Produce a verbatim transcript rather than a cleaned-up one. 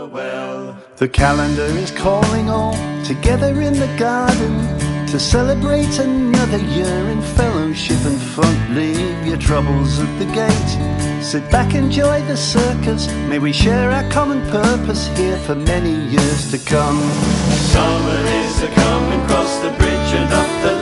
farewell. The calendar is calling all together in the garden to celebrate another year in fellowship and fun. Leave your troubles at the gate, sit back, enjoy the circus. May we share our common purpose here for many years to come. Summer is a coming, cross the bridge and up the